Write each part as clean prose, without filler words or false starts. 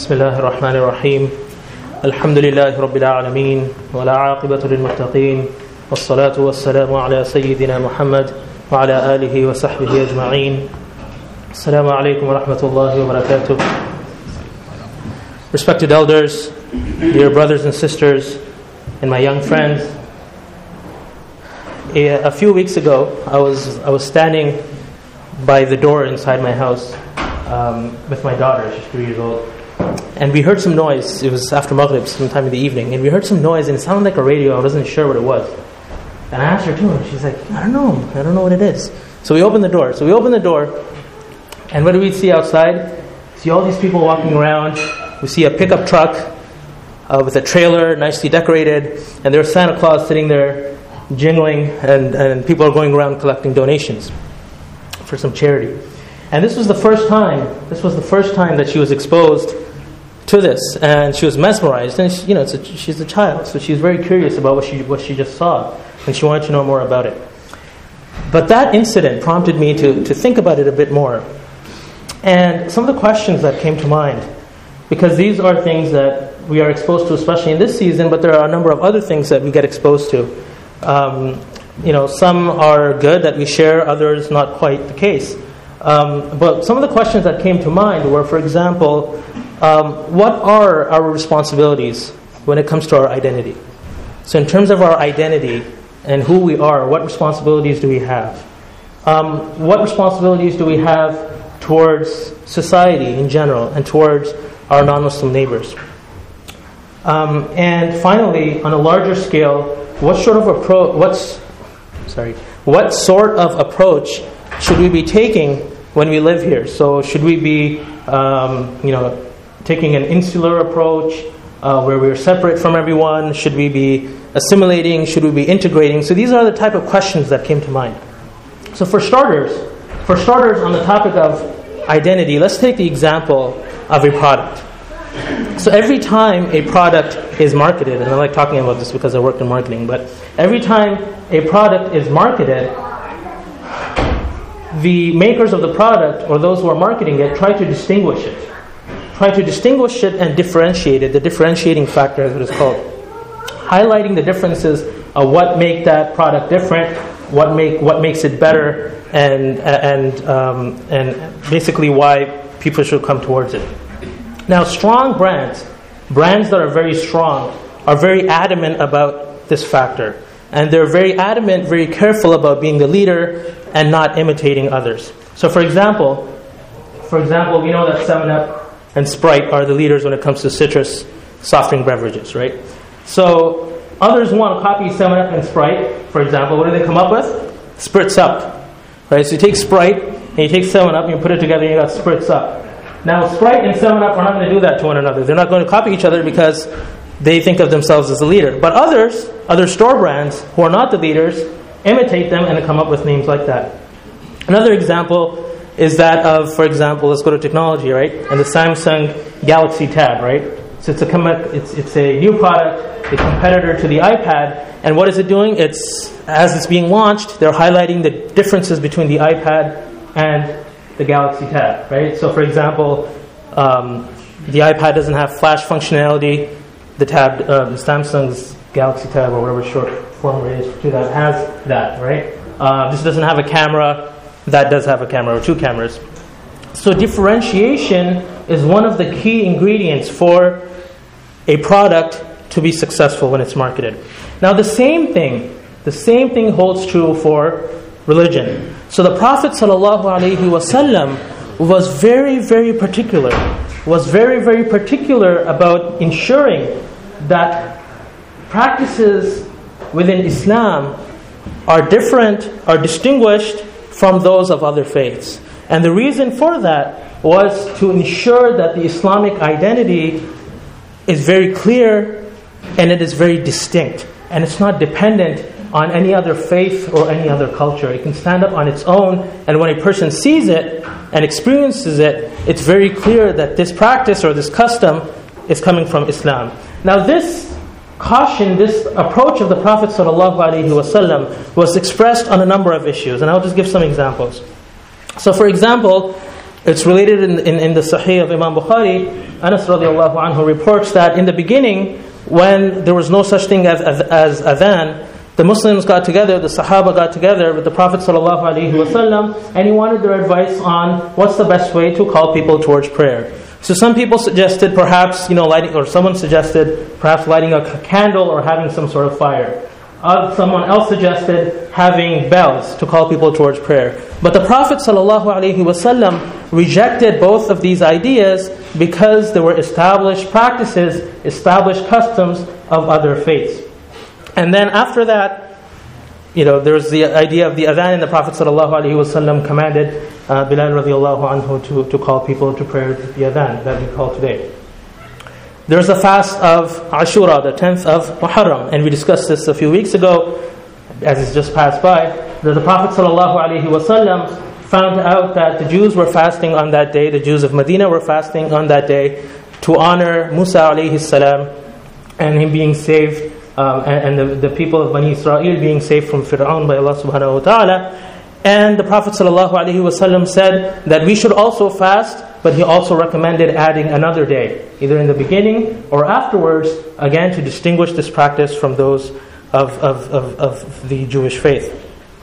بسم الله الرحمن الرحيم الحمد لله رب العالمين ولا عاقبة للمتقين والصلاة والسلام على سيدنا محمد وعلى آله وصحبه أجمعين السلام عليكم ورحمة الله وبركاته. Respected elders, dear brothers and sisters, and my young friends, a few weeks ago I was standing by the door inside my house with my daughter. She's 3 years old. And we heard some noise. It was after Maghrib, sometime in the evening. And we heard some noise, and it sounded like a radio. I wasn't sure what it was. And I asked her too, and she's like, I don't know what it is. So we opened the door. And what do we see outside? See all these people walking around. We see a pickup truck with a trailer, nicely decorated. And there's Santa Claus sitting there, jingling, and people are going around collecting donations for some charity. And this was the first time that she was exposed to this, and she was mesmerized. And she's a child, so she's very curious about what she just saw, and she wanted to know more about it. But that incident prompted me to think about it a bit more, and some of the questions that came to mind, because these are things that we are exposed to, especially in this season. But there are a number of other things that we get exposed to. Some are good that we share, others not quite the case. But some of the questions that came to mind were, for example, what are our responsibilities when it comes to our identity? So in terms of our identity and who we are, what responsibilities do we have? What responsibilities do we have towards society in general and towards our non-Muslim neighbors? And finally, on a larger scale, what sort of approach should we be taking when we live here? So should we be, taking an insular approach where we're separate from everyone? Should we be assimilating? Should we be integrating? So these are the type of questions that came to mind. So for starters on the topic of identity, let's take the example of a product. So every time a product is marketed, and I like talking about this because I work in marketing, but every time a product is marketed, the makers of the product, or those who are marketing it, try to distinguish it and differentiate it. The differentiating factor is what it's called. Highlighting the differences of what make that product different, what makes it better, and basically why people should come towards it. Now, strong brands that are very strong, are very adamant about this factor. And they're very adamant, very careful about being the leader and not imitating others. So for example, we know that 7-Up and Sprite are the leaders when it comes to citrus soft drink beverages, right? So others want to copy 7-Up and Sprite, for example. What do they come up with? Spritz Up. Right? So you take Sprite and you take 7-Up and you put it together and you got Spritz Up. Now Sprite and 7-Up are not going to do that to one another. They're not going to copy each other because they think of themselves as the leader. But other store brands who are not the leaders imitate them and come up with names like that. Another example is that of, for example, let's go to technology, right? And the Samsung Galaxy Tab, right? So it's a new product, a competitor to the iPad. And what is it doing? As it's being launched, they're highlighting the differences between the iPad and the Galaxy Tab, right? So for example, the iPad doesn't have flash functionality. The Samsung's Galaxy Tab, or whatever short form it is to that, has that, right? This doesn't have a camera. That does have a camera, or two cameras. So differentiation is one of the key ingredients for a product to be successful when it's marketed. Now the same thing holds true for religion. So the Prophet ﷺ was very, very particular about ensuring that practices within Islam are different, are distinguished from those of other faiths. And the reason for that was to ensure that the Islamic identity is very clear and it is very distinct. And it's not dependent on any other faith or any other culture. It can stand up on its own, and when a person sees it and experiences it, it's very clear that this practice or this custom is coming from Islam. Now this caution, this approach of the Prophet ﷺ was expressed on a number of issues, and I'll just give some examples. So for example, It's related in the Sahih of Imam Bukhari. Anas radiallahu anhu reports that in the beginning, when there was no such thing as adhan, the Muslims got together, the Sahaba got together with the Prophet ﷺ, and he wanted their advice on what's the best way to call people towards prayer. So some people suggested perhaps, lighting, or someone suggested perhaps lighting a candle or having some sort of fire. Someone else suggested having bells to call people towards prayer. But the Prophet ﷺ rejected both of these ideas because there were established practices, established customs of other faiths. And then after that, there's the idea of the adhan, and the Prophet ﷺ commanded Bilal radiallahu anhu to call people to prayer, the adhan that we call today. There's the fast of Ashura, the 10th of Muharram, and we discussed this a few weeks ago, as it's just passed by, that the Prophet ﷺ found out that the Jews were fasting on that day, the Jews of Medina were fasting on that day to honor Musa alayhi salam and him being saved, and the people of Bani Israel being saved from Fir'aun by Allah subhanahu wa ta'ala. And the Prophet ﷺ said that we should also fast, but he also recommended adding another day, either in the beginning or afterwards, again to distinguish this practice from those of the Jewish faith.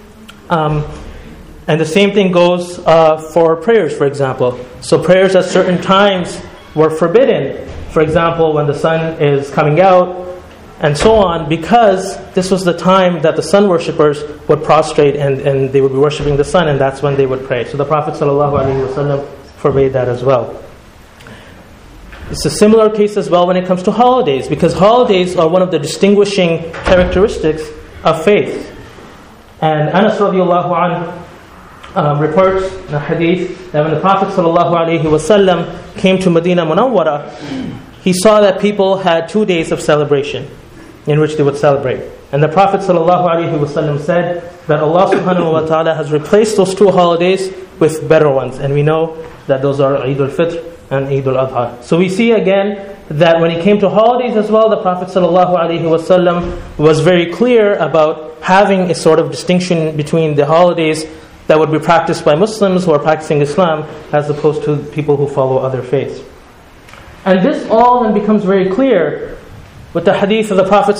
And the same thing goes for prayers, for example. So prayers at certain times were forbidden. For example, when the sun is coming out, and so on, because this was the time that the sun worshippers would prostrate and they would be worshipping the sun, and that's when they would pray. So the Prophet ﷺ forbade that as well. It's a similar case as well when it comes to holidays, because holidays are one of the distinguishing characteristics of faith. And Anas radiallahu anhu reports in a hadith that when the Prophet ﷺ came to Medina Munawwara, he saw that people had 2 days of celebration in which they would celebrate. And the Prophet ﷺ said that Allah subhanahu wa ta'ala has replaced those 2 holidays with better ones. And we know that those are Eid al-Fitr and Eid al-Adha. So we see again that when it came to holidays as well, the Prophet ﷺ was very clear about having a sort of distinction between the holidays that would be practiced by Muslims who are practicing Islam as opposed to people who follow other faiths. And this all then becomes very clear with the hadith of the Prophet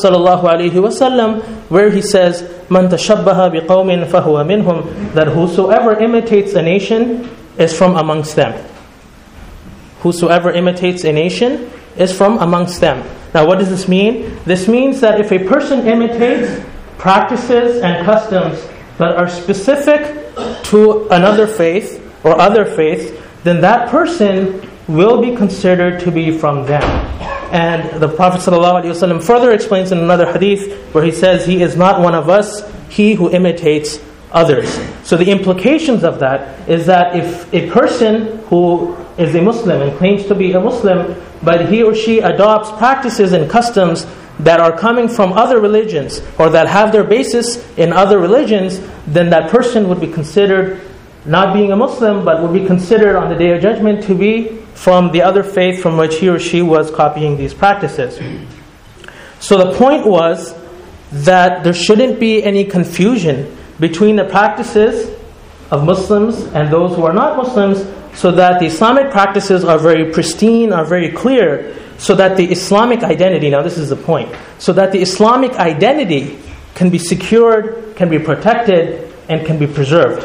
ﷺ, where he says, "Man tashabbaha biqawmin fahuwa minhum," that whosoever imitates a nation is from amongst them. Whosoever imitates a nation is from amongst them. Now, what does this mean? This means that if a person imitates practices and customs that are specific to another faith or other faiths, then that person will be considered to be from them. And the Prophet ﷺ further explains in another hadith where he says, "He is not one of us, he who imitates others." So the implications of that is that if a person who is a Muslim and claims to be a Muslim, but he or she adopts practices and customs that are coming from other religions or that have their basis in other religions, then that person would be considered not being a Muslim, but would be considered on the Day of Judgment to be from the other faith from which he or she was copying these practices. So the point was that there shouldn't be any confusion between the practices of Muslims and those who are not Muslims, so that the Islamic practices are very pristine, are very clear, so that the Islamic identity, now this is the point, so that the Islamic identity can be secured, can be protected, and can be preserved.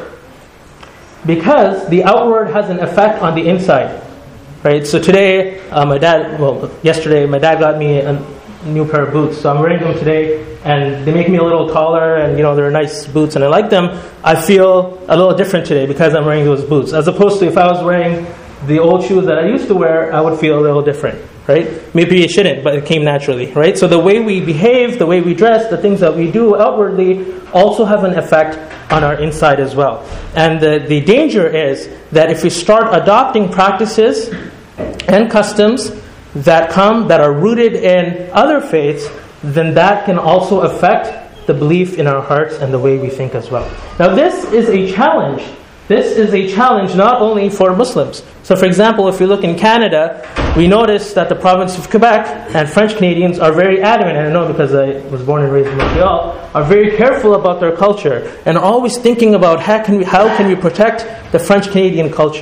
Because the outward has an effect on the inside. Right? So today, yesterday, my dad got me a new pair of boots. So I'm wearing them today, and they make me a little taller, and they're nice boots, and I like them. I feel a little different today because I'm wearing those boots. As opposed to if I was wearing the old shoes that I used to wear, I would feel a little different. Right? Maybe it shouldn't, but it came naturally. Right? So the way we behave, the way we dress, the things that we do outwardly also have an effect on our inside as well. And the danger is that if we start adopting practices and customs that are rooted in other faiths, then that can also affect the belief in our hearts and the way we think as well. Now this is a challenge. This is a challenge not only for Muslims. So for example, if we look in Canada, we notice that the province of Quebec and French Canadians are very adamant, and I know because I was born and raised in Montreal, are very careful about their culture and are always thinking about how can we protect the French Canadian culture.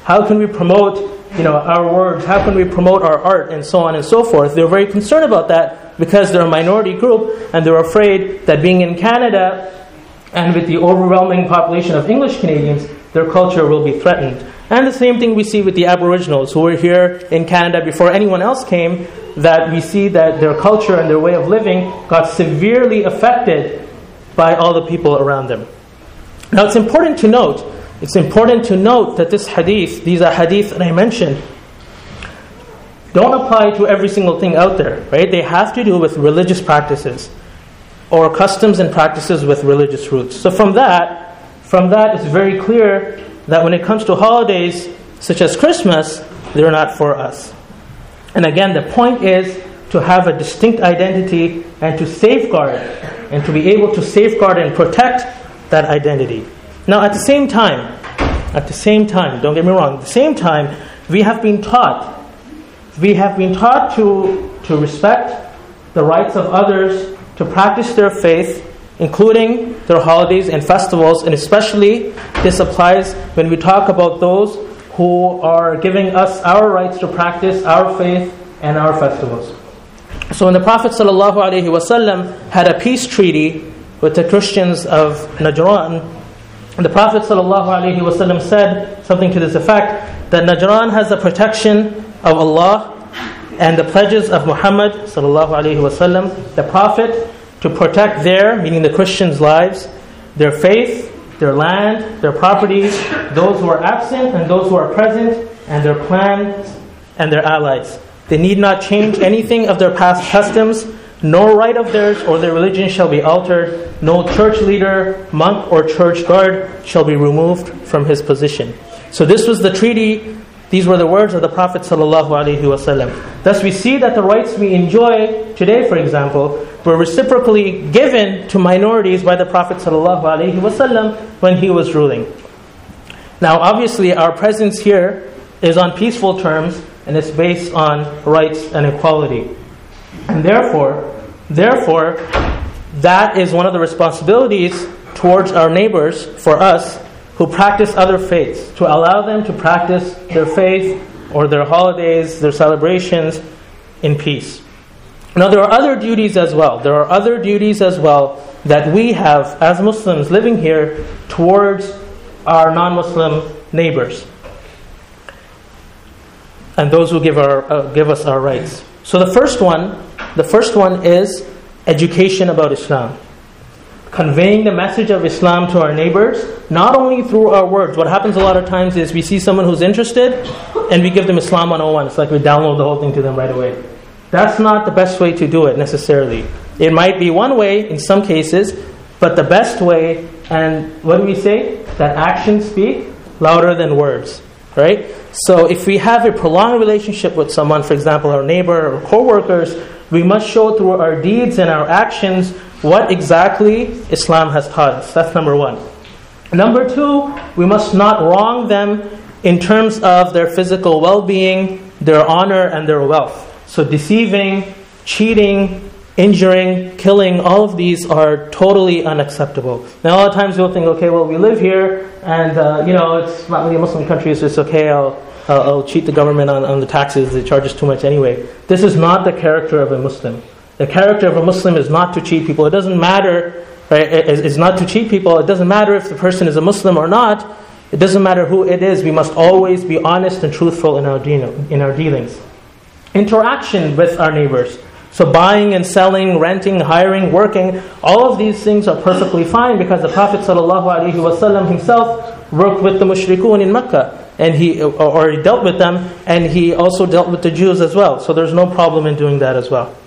How can we promote our words? How can we promote our art and so on and so forth? They're very concerned about that because they're a minority group and they're afraid that being in Canada and with the overwhelming population of English Canadians, their culture will be threatened. And the same thing we see with the Aboriginals who were here in Canada before anyone else came, that we see that their culture and their way of living got severely affected by all the people around them. Now it's important to note that this hadith, these are hadith that I mentioned, don't apply to every single thing out there, right? They have to do with religious practices or customs and practices with religious roots. So from that it's very clear that when it comes to holidays such as Christmas, they're not for us. And again, the point is to have a distinct identity and to safeguard and to be able to safeguard and protect that identity. Now at the same time, don't get me wrong, at the same time, we have been taught to respect the rights of others, to practice their faith, including their holidays and festivals, and especially this applies when we talk about those who are giving us our rights to practice our faith and our festivals. So when the Prophet ﷺ had a peace treaty with the Christians of Najran, the Prophet ﷺ said something to this effect, that Najran has the protection of Allah and the pledges of Muhammad ﷺ, the Prophet, to protect their, meaning the Christians' lives, their faith, their land, their property, those who are absent and those who are present, and their clans and their allies. They need not change anything of their past customs. No right of theirs or their religion shall be altered. No church leader, monk, or church guard shall be removed from his position. So this was the treaty. These were the words of the Prophet ﷺ. Thus we see that the rights we enjoy today, for example, were reciprocally given to minorities by the Prophet ﷺ when he was ruling. Now obviously our presence here is on peaceful terms and it's based on rights and equality. And therefore, that is one of the responsibilities towards our neighbors, for us, who practice other faiths, to allow them to practice their faith or their holidays, their celebrations in peace. Now there are other duties as well. That we have as Muslims living here towards our non-Muslim neighbors and those who give us our rights. So the first one is education about Islam. Conveying the message of Islam to our neighbors, not only through our words. What happens a lot of times is we see someone who's interested and we give them Islam 101. It's like we download the whole thing to them right away. That's not the best way to do it necessarily. It might be one way in some cases, but the best way, and what do we say? That actions speak louder than words, right? So if we have a prolonged relationship with someone, for example, our neighbor or co-workers, we must show through our deeds and our actions what exactly Islam has taught us. That's number one. Number two, we must not wrong them in terms of their physical well-being, their honor, and their wealth. So deceiving, cheating, injuring, killing, all of these are totally unacceptable. Now a lot of times we'll think, okay, well we live here and it's not really a Muslim country, so it's okay, I'll cheat the government on the taxes, they charge us too much anyway. This is not the character of a Muslim. The character of a Muslim is not to cheat people. It doesn't matter, right? It's not to cheat people. It doesn't matter if the person is a Muslim or not. It doesn't matter who it is. We must always be honest and truthful in our dealings. Interaction with our neighbors. So buying and selling, renting, hiring, working, all of these things are perfectly fine because the Prophet ﷺ himself worked with the mushrikun in Mecca, and he dealt with them, and he also dealt with the Jews as well. So there's no problem in doing that as well.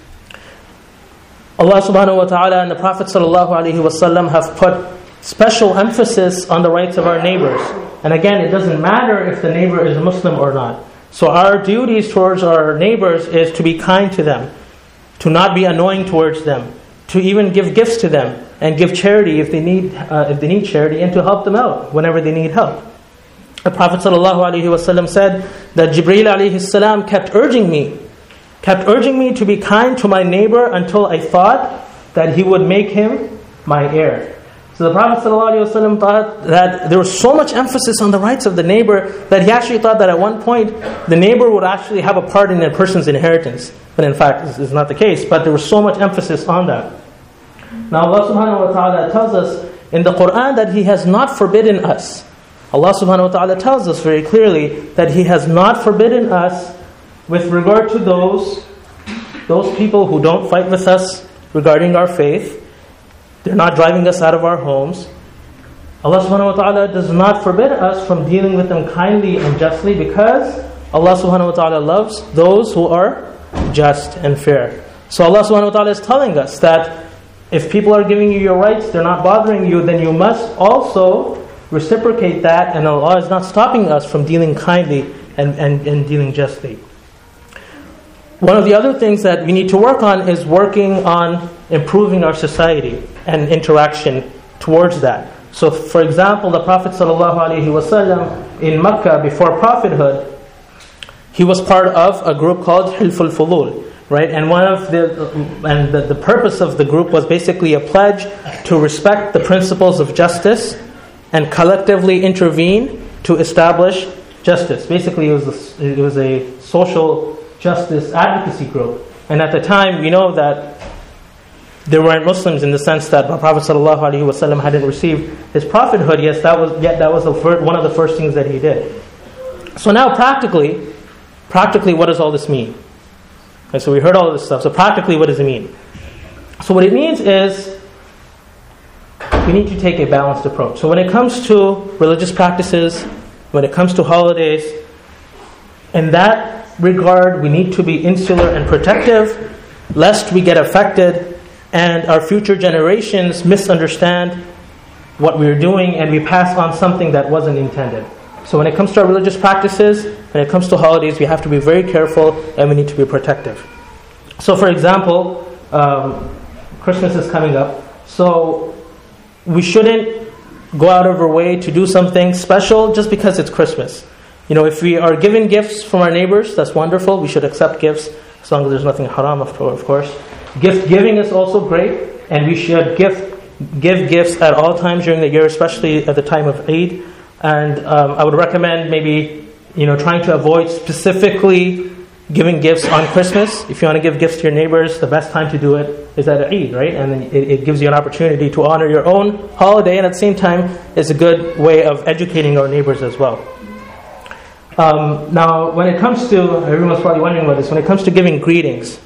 Allah subhanahu wa ta'ala and the Prophet ﷺ have put special emphasis on the rights of our neighbors. And again, it doesn't matter if the neighbor is a Muslim or not. So our duties towards our neighbors is to be kind to them, to not be annoying towards them, to even give gifts to them and give charity if they need charity, and to help them out whenever they need help. The Prophet ﷺ said that Jibreel alayhi salam kept urging me to be kind to my neighbor until I thought that he would make him my heir. So the Prophet ﷺ thought that there was so much emphasis on the rights of the neighbor that he actually thought that at one point the neighbor would actually have a part in a person's inheritance. But in fact, this is not the case. But there was so much emphasis on that. Now Allah subhanahu wa ta'ala tells us in the Quran that He has not forbidden us. Allah subhanahu wa ta'ala tells us very clearly that He has not forbidden us with regard to those people who don't fight with us regarding our faith. They're not driving us out of our homes. Allah subhanahu wa ta'ala does not forbid us from dealing with them kindly and justly because Allah subhanahu wa ta'ala loves those who are just and fair. So Allah subhanahu wa ta'ala is telling us that if people are giving you your rights, they're not bothering you, then you must also reciprocate that, and Allah is not stopping us from dealing kindly and dealing justly. One of the other things that we need to work on is working on improving our society and interaction towards that. So, for example, the Prophet ﷺ in Mecca before prophethood, he was part of a group called Hilful Fulul, right? And the purpose of the group was basically a pledge to respect the principles of justice and collectively intervene to establish justice. Basically, it was a social justice advocacy group. And at the time, we know that there weren't Muslims in the sense that the Prophet ﷺ hadn't received his prophethood. Yes, that was one of the first things that he did. So now practically, what does all this mean? Okay, so we heard all this stuff. So practically, what does it mean? So what it means is we need to take a balanced approach. So when it comes to religious practices, when it comes to holidays, in that regard, we need to be insular and protective, lest we get affected and our future generations misunderstand what we're doing and we pass on something that wasn't intended. So when it comes to our religious practices, when it comes to holidays, we have to be very careful and we need to be protective. So for example, Christmas is coming up, so we shouldn't go out of our way to do something special just because it's Christmas. You know, if we are given gifts from our neighbors, that's wonderful. We should accept gifts as long as there's nothing haram, of course. Gift giving is also great, and we should give gifts at all times during the year, especially at the time of Eid. And I would recommend maybe trying to avoid specifically giving gifts on Christmas. If you want to give gifts to your neighbors, the best time to do it is at Eid, right? And then it gives you an opportunity to honor your own holiday, and at the same time, it's a good way of educating our neighbors as well. Now, when it comes to, everyone's probably wondering about this, when it comes to giving greetings,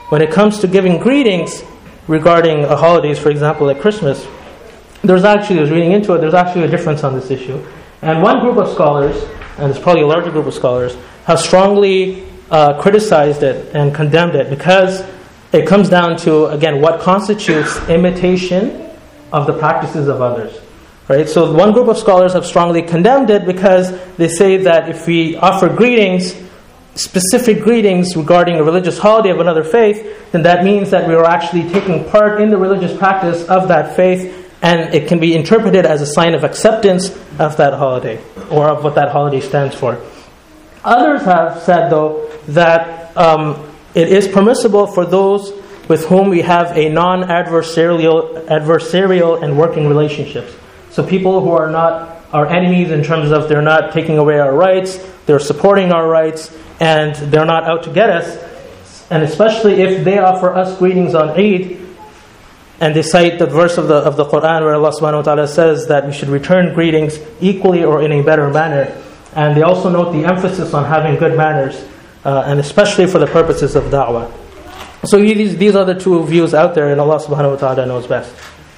regarding holidays, for example, like Christmas, I was reading into it, there's actually a difference on this issue. And one group of scholars, and it's probably a larger group of scholars, have strongly criticized it and condemned it because it comes down to, again, what constitutes imitation of the practices of others. Right? So one group of scholars have strongly condemned it because they say that if we offer greetings, specific greetings regarding a religious holiday of another faith, then that means that we are actually taking part in the religious practice of that faith, and it can be interpreted as a sign of acceptance of that holiday, or of what that holiday stands for. Others have said, though, that it is permissible for those with whom we have a non-adversarial and working relationships. So people who are not our enemies in terms of they're not taking away our rights, they're supporting our rights, and they're not out to get us. And especially if they offer us greetings on Eid, and they cite the verse of the Quran where Allah subhanahu wa ta'ala says that we should return greetings equally or in a better manner. And they also note the emphasis on having good manners, and especially for the purposes of da'wah. So these are the two views out there, and Allah subhanahu wa ta'ala knows best.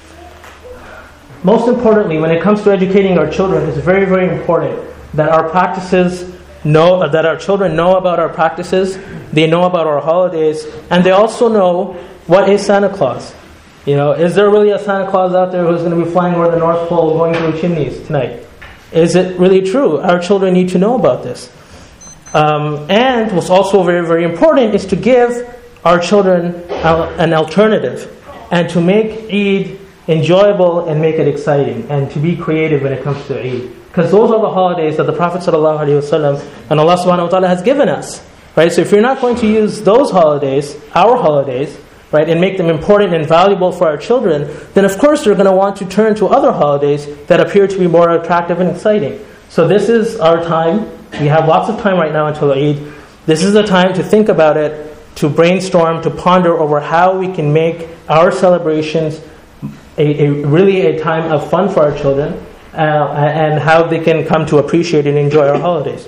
Most importantly, when it comes to educating our children, it's very, very important that our children know about our practices, they know about our holidays, and they also know what is Santa Claus. Is there really a Santa Claus out there who's going to be flying over the North Pole going through chimneys tonight? Is it really true? Our children need to know about this. And what's also very, very important is to give our children an alternative and to make Eid enjoyable and make it exciting and to be creative when it comes to Eid. Because those are the holidays that the Prophet ﷺ and Allah subhanahu wa ta'ala has given us. Right? So if you're not going to use those holidays, our holidays, right, and make them important and valuable for our children, then of course they're going to want to turn to other holidays that appear to be more attractive and exciting. So this is our time. We have lots of time right now until Eid. This is the time to think about it, to brainstorm, to ponder over how we can make our celebrations really a time of fun for our children, and how they can come to appreciate and enjoy our holidays.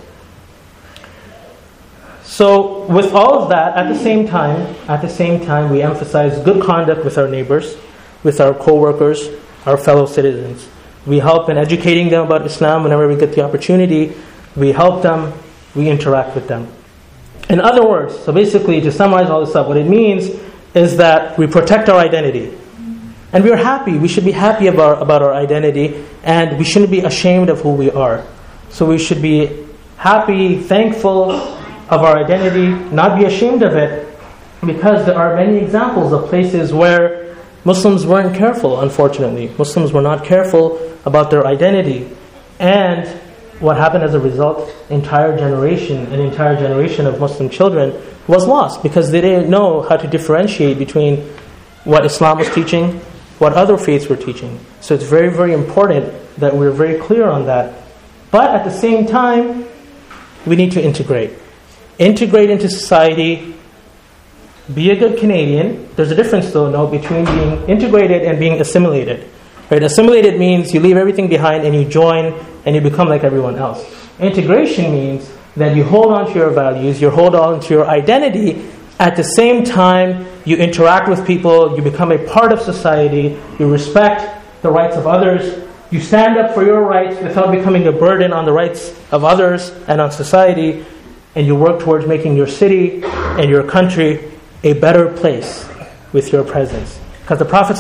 So with all of that, at the same time, we emphasize good conduct with our neighbors, with our co-workers, our fellow citizens. We help in educating them about Islam whenever we get the opportunity. We help them, we interact with them. In other words, so basically to summarize all this up, what it means is that we protect our identity. And we are happy, we should be happy about our identity, and we shouldn't be ashamed of who we are. So we should be happy, thankful of our identity, not be ashamed of it, because there are many examples of places where Muslims weren't careful, unfortunately. Muslims were not careful about their identity. And what happened as a result? An entire generation of Muslim children was lost because they didn't know how to differentiate between what Islam was teaching, what other faiths were teaching. So it's very, very important that we're very clear on that. But at the same time, we need to integrate. Integrate into society. Be a good Canadian. There's a difference, though, no, between being integrated and being assimilated. Right? Assimilated means you leave everything behind and you join and you become like everyone else. Integration means that you hold on to your values, you hold on to your identity. At the same time, you interact with people, you become a part of society, you respect the rights of others, you stand up for your rights without becoming a burden on the rights of others and on society, and you work towards making your city and your country a better place with your presence. Because the Prophet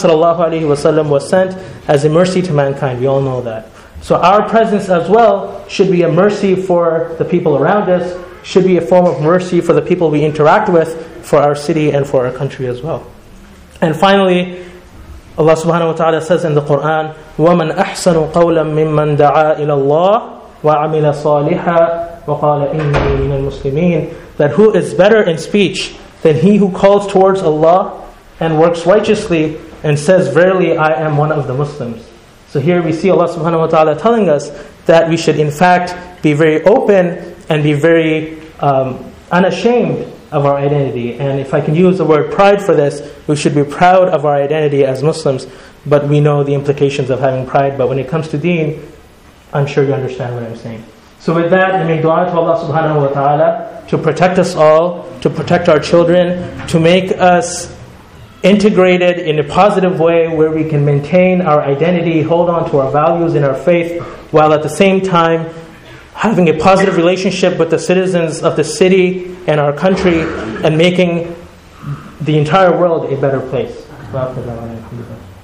ﷺ was sent as a mercy to mankind, we all know that. So our presence as well should be a mercy for the people around us, should be a form of mercy for the people we interact with, for our city and for our country as well. And finally, Allah subhanahu wa ta'ala says in the Quran, وَمَنْ أَحْسَنُ قَوْلًا مِمَّنْ دَعَا إِلَى اللَّهِ وَعَمِلَ صَالِحًا وَقَالَ إِنِّي مِنَ الْمُسْلِمِينَ. That who is better in speech than he who calls towards Allah and works righteously and says, verily I am one of the Muslims. So here we see Allah subhanahu wa ta'ala telling us that we should in fact be very open and be very unashamed of our identity. And if I can use the word pride for this, we should be proud of our identity as Muslims, but we know the implications of having pride. But when it comes to deen, I'm sure you understand what I'm saying. So with that, I make dua to Allah subhanahu wa ta'ala to protect us all, to protect our children, to make us integrated in a positive way where we can maintain our identity, hold on to our values and our faith, while at the same time having a positive relationship with the citizens of the city and our country and making the entire world a better place.